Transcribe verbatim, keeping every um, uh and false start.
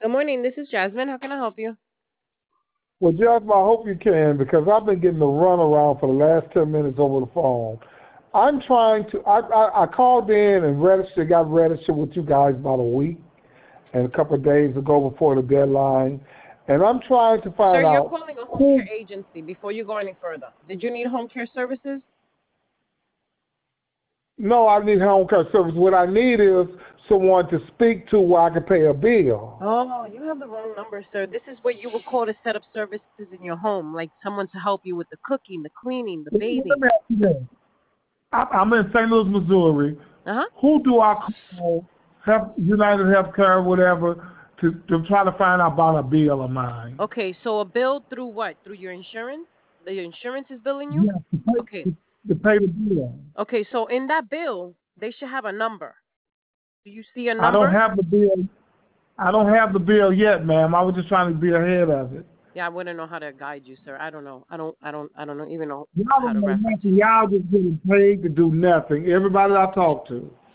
Good morning. This is Jasmine. How can I help you? Well, Jasmine, I hope you can because I've been getting the runaround for the last ten minutes over the phone. I'm trying to. I, I, I called in and registered, got registered with you guys about a week and a couple of days ago before the deadline, and I'm trying to find Sir, you're out calling a home who. care agency. Before you go any further, did you need home care services? No, I need home care service. What I need is someone to speak to where I can pay a bill. Oh, you have the wrong number, sir. This is what you would call to set up services in your home, like someone to help you with the cooking, the cleaning, the Let me bathing. ask you this. I- I'm in Saint Louis, Missouri. Uh-huh. Who do I call? Health, United Healthcare, whatever, to, to try to find out about a bill of mine? Okay, so a bill through what? Through your insurance? The your insurance is billing you? Yes, to pay, Okay. to, to pay the bill. Okay, so in that bill, they should have a number. Do you see a I don't number? have the bill. I don't have the bill yet, ma'am. I was just trying to be ahead of it. Yeah, I wouldn't know how to guide you, sir. I don't know. I don't I don't I don't know even know Y'all how don't to know reference nothing. you. Y'all just getting paid to do nothing. Everybody I talk to.